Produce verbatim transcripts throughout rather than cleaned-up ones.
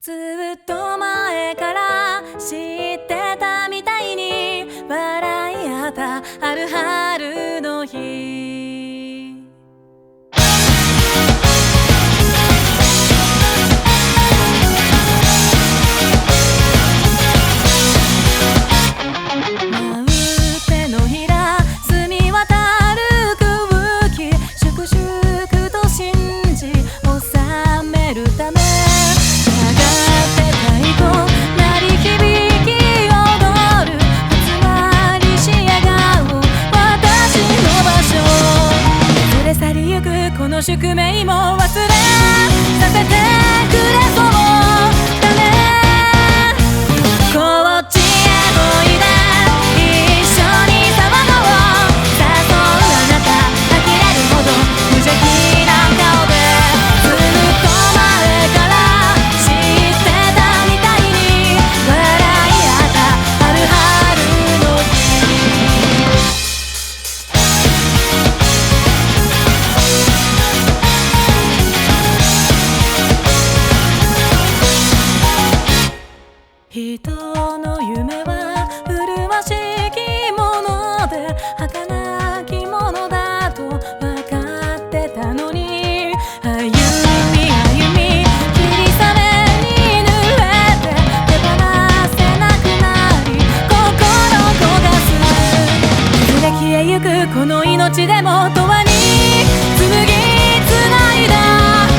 ずっと前から知ってたみたいに笑い合ったある春の日、舞う手のひら澄み渡る空気、粛々と信じ収めるためこの宿命も忘れさせてくれそうだね。こっちへおいで一緒に騒ごう、誘うあなた呆れるほど無邪気な顔で、ずっと前から知ってたみたいに笑い合ったある春の日、人の夢は麗しきもので儚きものだと分かってたのに、歩み歩み霧雨に濡れて手放せなくなり心焦がす、いずれ消えゆくこの命でも永遠に紡ぎつないだ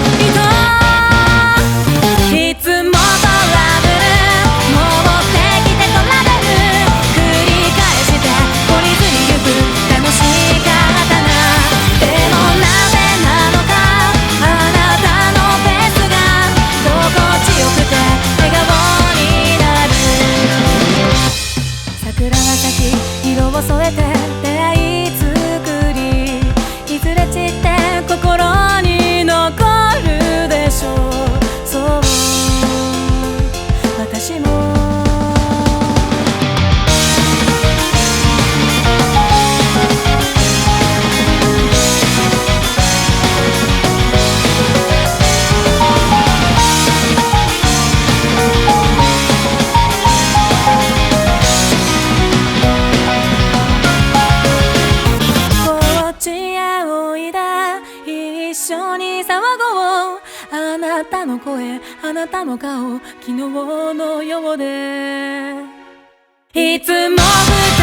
色を添えて出会い作り、いずれ散って心に残るでしょう。そう私も一緒に騒ごう、あなたの声あなたの顔昨日のようで、いつも